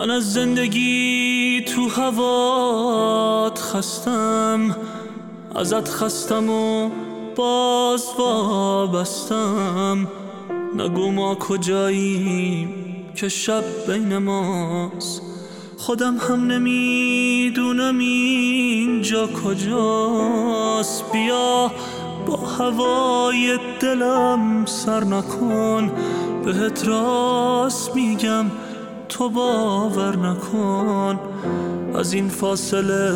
من از زندگی تو هوات خستم، ازت خستم و باز وابستم. نگو ما کجاییم که شب بین ماست، خودم هم نمیدونم اینجا کجاست. بیا با هوای دلم سر نکن، بهت راست میگم تو باور نکن. از این فاصله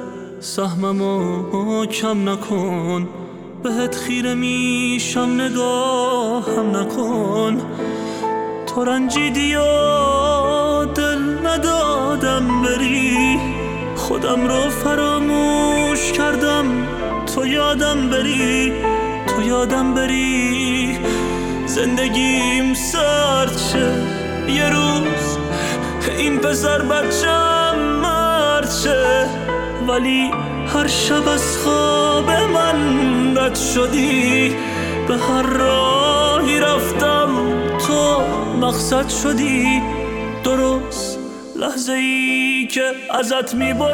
سهممو کم نکن، بهت خیره میشم نگاهم نکن. تو رنجیدی و دل ندادم بری، خودم رو فراموش کردم تو یادم بری. زندگیم سرد شه یه روز، این پسر بچم مرد شه، ولی هر شب از خواب من رد شدی. به هر راهی رفتم تو مقصد شدی. درست لحظه ای که ازت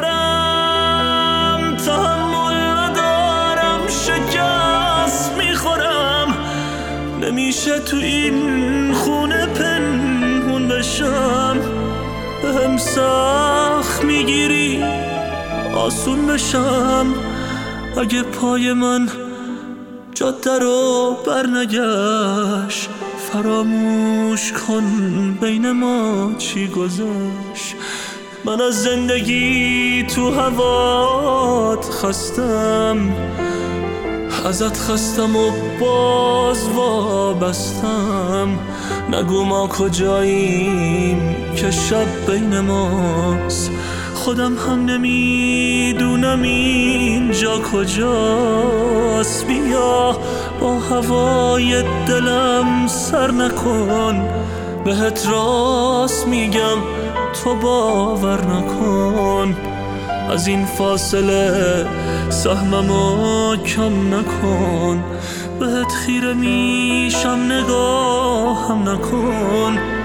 میبرم تحمل ندارم، شکست میخورم. نمیشه تو این خونه پنهون بشم، بهم سخت میگیری آسون بشم. اگه پای من جاده رو برنگشت، فراموش کن بین ما چی گذشت. من از زندگی تو هوات خستم، ازت خستم و باز وابستم. نگو ما کجاییم که شب بین ماست، خودم هم نمیدونم اینجا کجاست. بیا با هوای دلم سر نکن، بهت راست میگم تو باور نکن. از این فاصله سهممو کم نکن، بهت خیره میشم نگاهم نکن.